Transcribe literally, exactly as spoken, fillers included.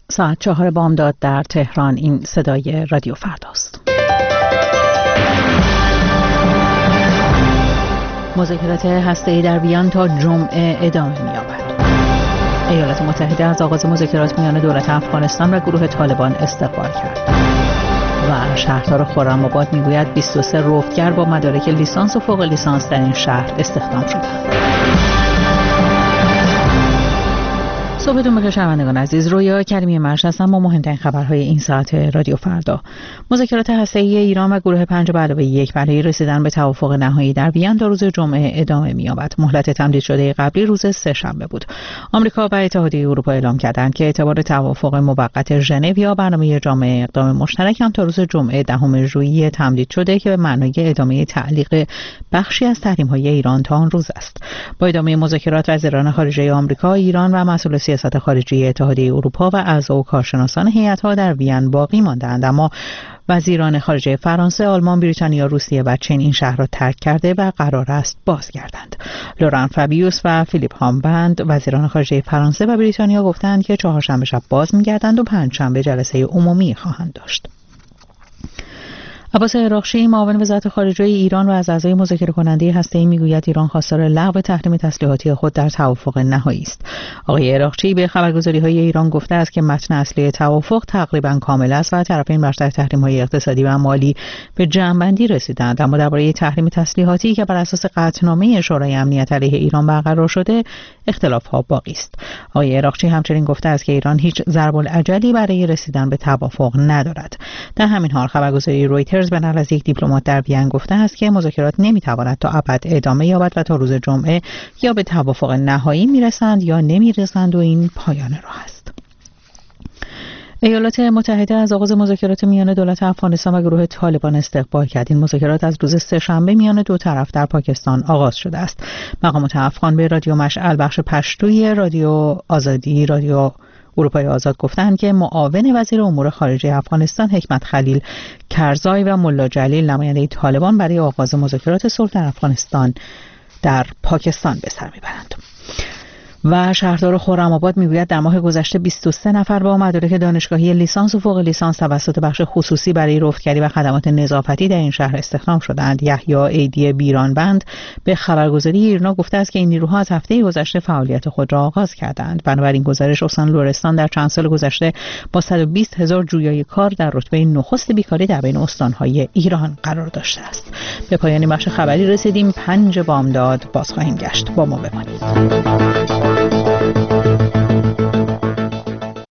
ساعت چهار بامداد در تهران. این صدای رادیو فرداست. مذاکرات هسته‌ای در وین تا جمعه ادامه می‌یابد. ایالات متحده از آغاز مذاکرات میان دولت افغانستان و گروه طالبان استقبال کرد. و شهردار خرم‌آباد میگوید بیست و سه رفتگر با مدارک لیسانس و فوق لیسانس در این شهر استخدام شدند. صبحتون بخیر شنوندگان عزیز. رویا کریمی مرش هستم با مهمترین خبرهای این ساعت رادیو فردا. مذاکرات هسته‌ای ایران و گروه پنج به علاوه یک برای رسیدن به توافق نهایی در وین تا روز جمعه ادامه می‌یابد. مهلت تمدید شده قبلی روز سه‌شنبه بود. آمریکا و اتحادیه اروپا اعلام کردند که اعتبار توافق موقت ژنو یا برنامه جامع اقدام مشترک هم تا روز جمعه دهم ژوئیه تمدید شده که به معنای ادامه تعلیق بخشی از تحریم‌های ایران تا آن روز است. با ادامه مذاکرات وزیران خارجه آمریکا، ایران و مسئول سیاست خارجی اتحادیه اروپا و اعضا و کارشناسان هیئت‌ها در وین باقی ماندند، اما وزیران خارجه فرانسه، آلمان، بریتانیا، روسیه و چین این شهر را ترک کرده و قرار است بازگردند. لوران فابیوس و فیلیپ هامبند وزیران خارجه فرانسه و بریتانیا گفتند که چهارشنبه شب باز می‌گردند و پنجشنبه جلسه عمومی خواهند داشت. عباس عراقچی معاون وزارت خارجه ایران و از اعضای مذاکره کننده هسته‌ای میگوید ایران خواستار لغو تحریم تسلیحاتی خود در توافق نهایی است. آقای عراقچی به خبرگزاری‌های ایران گفته است که متن اصلی توافق تقریباً کامل است و طرفین بر تحریم‌های اقتصادی و مالی به جمع‌بندی رسیدند، اما درباره تحریم تسلیحاتی که بر اساس قطعنامه شورای امنیت علیه ایران برقرار شده اختلاف‌ها باقی است. آقای عراقچی همچنین گفته است که ایران هیچ ضرب العجلی برای رسیدن به توافق ندارد. در همین حال خبرگزاری رویترز به نقل از یک دیپلمات در وین گفته است که مذاکرات نمیتواند تا ابد ادامه یابد و تا روز جمعه یا به توافق نهایی میرسند یا نمیرسند و این پایان راه است. ایالات متحده از آغاز مذاکرات میان دولت افغانستان و گروه طالبان استقبال کرد. این مذاکرات از روز سه‌شنبه میان دو طرف در پاکستان آغاز شده است. مقامات افغان به رادیو مشعل بخش پشتوی رادیو آزادی رادیو اروپای آزاد گفتند که معاون وزیر امور خارجه افغانستان حکمت خلیل کرزای و ملا جلیل نماینده طالبان برای آغاز مذاکرات صلح در افغانستان در پاکستان به سر میبرند. و شهردار خرم‌آباد میگوید در ماه گذشته بیست و سه نفر با مدارک دانشگاهی لیسانس و فوق لیسانس توسط بخش خصوصی برای رفتگری و خدمات نظافتی در این شهر استخدام شدند. یحیی ایدی بیرانبند به خبرگزاری ایرنا گفته است که این نیروها از هفته گذشته فعالیت خود را آغاز کردند. بنابراین گزارش استان لرستان در چند سال گذشته با صد و بیست هزار جویای کار در رتبه نخست بیکاری در بین استان‌های ایران قرار داشته است. به پایان بخش خبری رسیدیم. پنج بامداد باز خواهیم گشت. با ما بمانید.